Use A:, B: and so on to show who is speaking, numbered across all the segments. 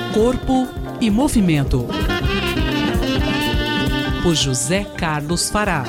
A: Corpo e Movimento, por José Carlos Fará.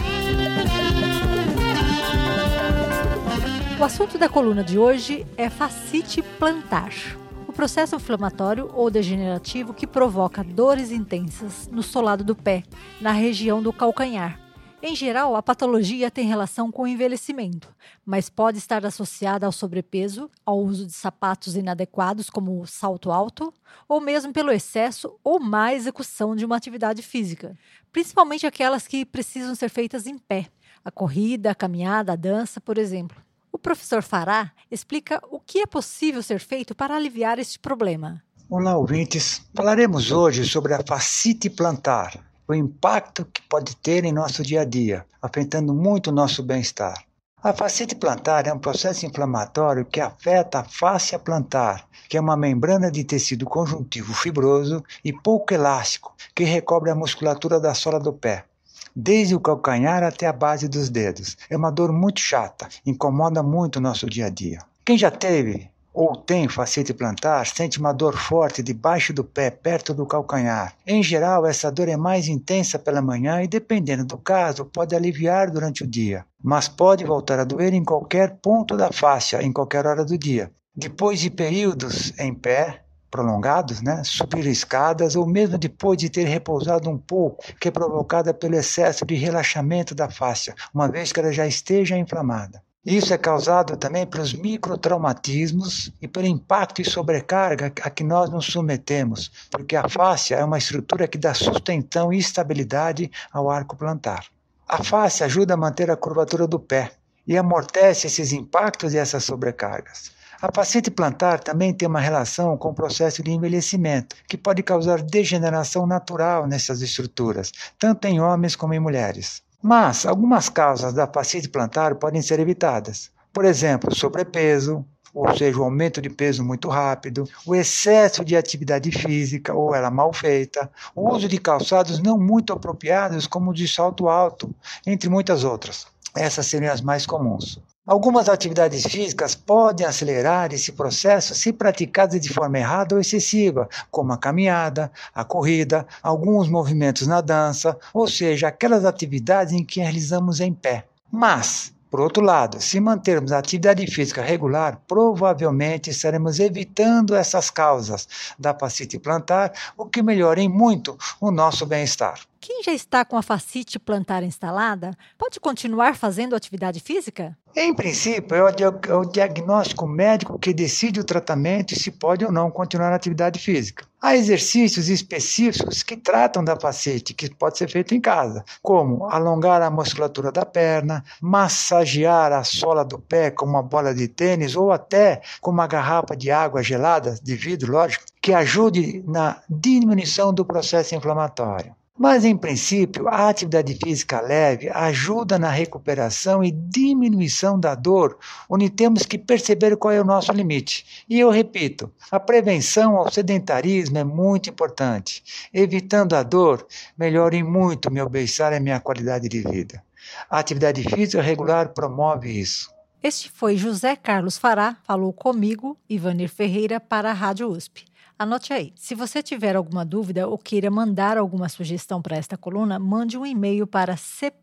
B: O assunto da coluna de hoje é fascite plantar, o processo inflamatório ou degenerativo que provoca dores intensas no solado do pé, na região do calcanhar. Em geral, a patologia tem relação com o envelhecimento, mas pode estar associada ao sobrepeso, ao uso de sapatos inadequados como salto alto, ou mesmo pelo excesso ou má execução de uma atividade física, principalmente aquelas que precisam ser feitas em pé, a corrida, a caminhada, a dança, por exemplo. O professor Fará explica o que é possível ser feito para aliviar este problema.
C: Olá, ouvintes. Falaremos hoje sobre a fascite plantar, o impacto que pode ter em nosso dia a dia, afetando muito o nosso bem-estar. A fascite plantar é um processo inflamatório que afeta a fáscia plantar, que é uma membrana de tecido conjuntivo fibroso e pouco elástico, que recobre a musculatura da sola do pé, desde o calcanhar até a base dos dedos. É uma dor muito chata, incomoda muito o nosso dia a dia. Quem já teve ou tem fascite plantar sente uma dor forte debaixo do pé, perto do calcanhar. Em geral, essa dor é mais intensa pela manhã e, dependendo do caso, pode aliviar durante o dia, mas pode voltar a doer em qualquer ponto da fáscia, em qualquer hora do dia. Depois de períodos em pé prolongados, subir escadas ou mesmo depois de ter repousado um pouco, que é provocada pelo excesso de relaxamento da fáscia, uma vez que ela já esteja inflamada. Isso é causado também pelos microtraumatismos e pelo impacto e sobrecarga a que nós nos submetemos, porque a fáscia é uma estrutura que dá sustentação e estabilidade ao arco plantar. A fáscia ajuda a manter a curvatura do pé e amortece esses impactos e essas sobrecargas. A fascite plantar também tem uma relação com o processo de envelhecimento, que pode causar degeneração natural nessas estruturas, tanto em homens como em mulheres. Mas algumas causas da fascite plantar podem ser evitadas. Por exemplo, o sobrepeso, ou seja, o aumento de peso muito rápido, o excesso de atividade física ou ela mal feita, o uso de calçados não muito apropriados como o de salto alto, entre muitas outras. Essas seriam as mais comuns. Algumas atividades físicas podem acelerar esse processo se praticadas de forma errada ou excessiva, como a caminhada, a corrida, alguns movimentos na dança, ou seja, aquelas atividades em que realizamos em pé. Mas, por outro lado, se mantermos a atividade física regular, provavelmente estaremos evitando essas causas da fascite plantar, o que melhora em muito o nosso bem-estar.
B: Quem já está com a fascite plantar instalada, pode continuar fazendo atividade física?
C: Em princípio, é o diagnóstico médico que decide o tratamento e se pode ou não continuar a atividade física. Há exercícios específicos que tratam da fascite, que pode ser feito em casa, como alongar a musculatura da perna, massagear a sola do pé com uma bola de tênis ou até com uma garrafa de água gelada, de vidro, lógico, que ajude na diminuição do processo inflamatório. Mas, em princípio, a atividade física leve ajuda na recuperação e diminuição da dor, onde temos que perceber qual é o nosso limite. E eu repito, a prevenção ao sedentarismo é muito importante. Evitando a dor, melhora em muito meu bem-estar e minha qualidade de vida. A atividade física regular promove isso.
B: Este foi José Carlos Fará, falou comigo, Ivanir Ferreira, para a Rádio USP. Anote aí, se você tiver alguma dúvida ou queira mandar alguma sugestão para esta coluna, mande um e-mail para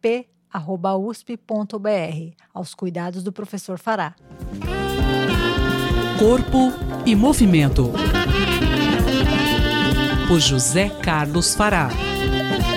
B: cp@usp.br, aos cuidados do professor Fará.
A: Corpo e Movimento, por José Carlos Fará.